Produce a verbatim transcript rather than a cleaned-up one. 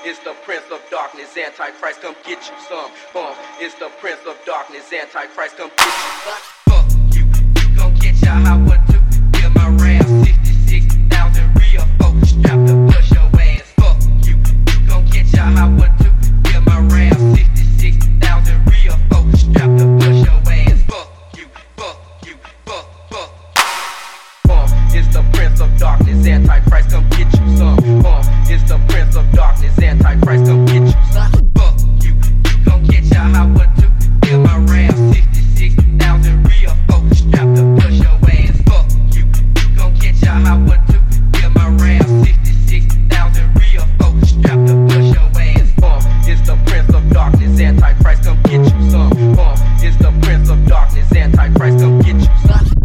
It's the Prince of Darkness, Antichrist, come get you some. Bump, it's the Prince of Darkness, Antichrist, come get you some. Fuck you, you gon' get your hot one too. Feel my ram, sixty-six thousand real folks strapped to push your ass. Fuck you, you gon' get your hot one too. Feel my ram, sixty-six thousand real folks strapped to push your ass. Fuck you, fuck you, fuck, fuck. Bump, it's the Prince of Darkness, Antichrist.